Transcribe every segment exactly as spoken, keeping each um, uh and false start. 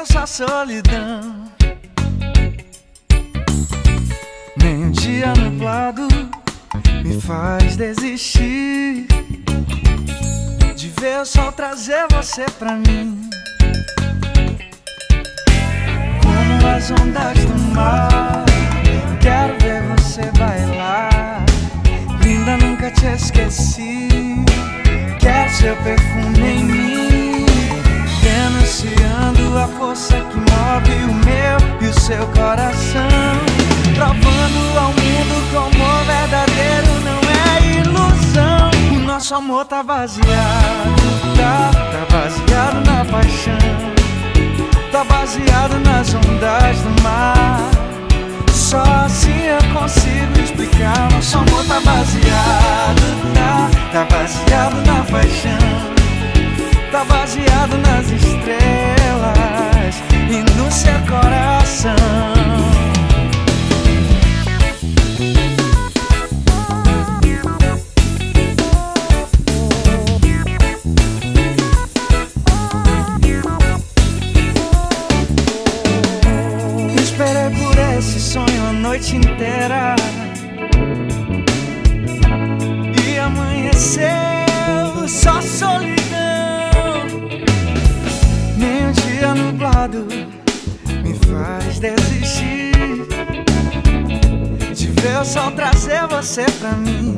sua solidão. Nem um dia nublado me faz desistir de ver o sol trazer você pra mim. Como as ondas do mar, quero ver você bailar. Linda, nunca te esqueci. Quero seu perfume em mim, denunciando a força que move o meu e o seu coração, provando ao mundo como o verdadeiro não é ilusão. O nosso amor tá baseado, tá, tá baseado na paixão, tá baseado nas ondas do mar. Só assim eu consigo explicar. Nosso amor tá baseado, tá, tá baseado na paixão, tá baseado nas estrelas e no seu coração. Esperei por esse sonho a noite inteira e amanheceu só solidão. Nem um dia nublado me faz desistir de ver o sol trazer você pra mim.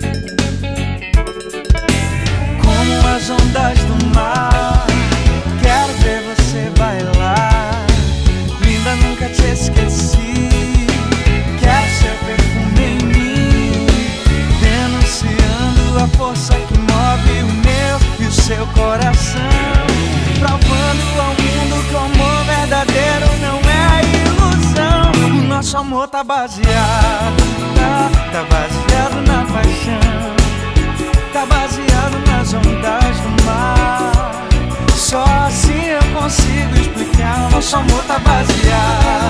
Como as ondas do mar, quero ver você bailar. Linda, nunca te esqueci. Quero seu perfume em mim, denunciando a força que move o meu e o seu coração, provando ao mundo como o verdadeiro não é ilusão. O nosso amor tá baseado, tá, tá baseado na paixão, tá baseado nas ondas do mar. Só assim eu consigo explicar. Nosso amor tá baseado,